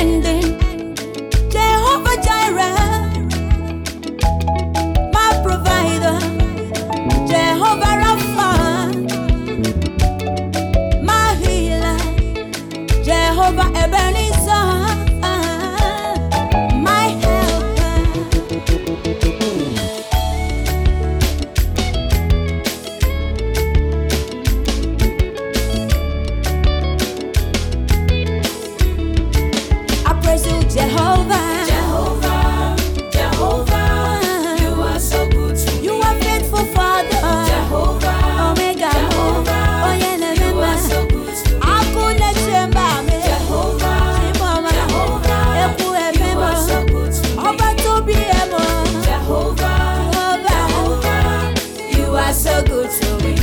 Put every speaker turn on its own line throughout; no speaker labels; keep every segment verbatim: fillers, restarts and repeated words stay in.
ending. Jehovah Jireh, my provider. Jehovah Rapha, my healer. Jehovah Ebenezer, my helper. I praise you, Jehovah.
Jehovah, Jehovah, you are so good to me.
You are faithful, Father.
Jehovah,
Omega,
Jehovah,
oh yeah,
you
never.
are so good to me.
I could let you buy me.
Jehovah, Jehovah, you are so good to me.
Oba to be emo.
Jehovah, Jehovah, you are so good to me.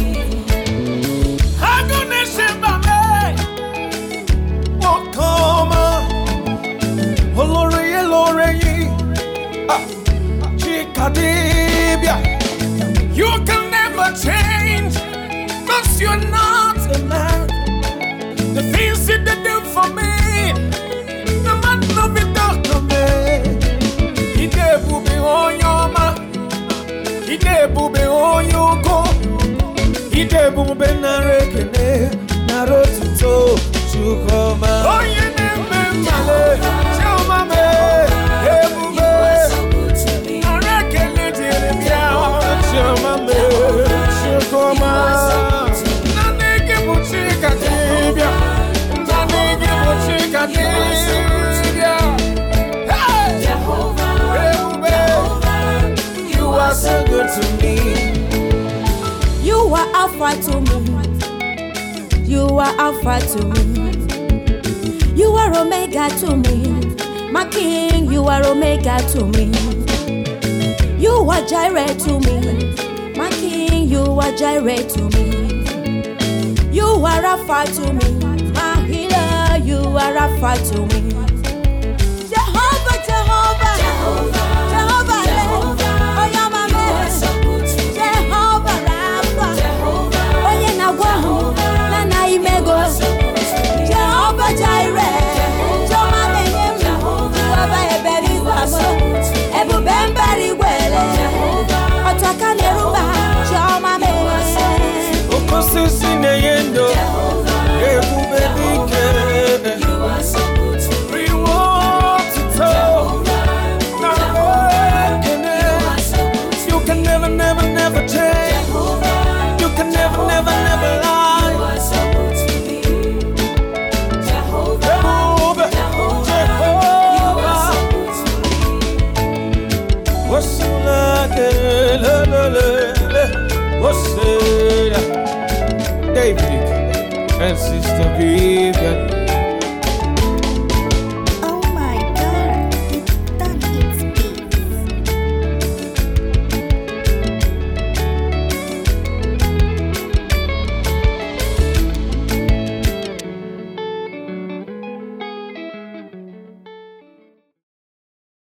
You can never change, cause you're not a man. The things that they do for me, the man of it don't come in. He did booby on your man, he did booby on your go. He did booby narekene, narotuto, chukoma. Oh, you never male, show my man, hey booby.
You are so good to me.
You are Alpha to me. You are Alpha to me. You are Omega to me. My King, you are Omega to me. You are Jireh to me. My King, you are Jireh to me. You are Rapha to me. My healer, you are Rapha to me. Jehovah, Jehovah,
Jehovah,
Jehovah,
Jehovah,
oh yeah, my
you are
man.
so good to me.
Jehovah Rapha,
Jehovah,
oh yeah, na wa, na na imego. Jehovah Jireh, Jehovah Menem, Jehovah Ebenezer, Ebu Bembari Wele, Otaka Neruba, Jehovah Menem.
Okosisi neyendo, Ebu Bedike.
you are so good to me.
Reward to tell, you can never, never, never change. You can never, never, never lie.
You are so good to me. Jehovah,
Jehovah,
Jehovah, you are so good to me.
what's like le le le what's it? David and Sister Vivian.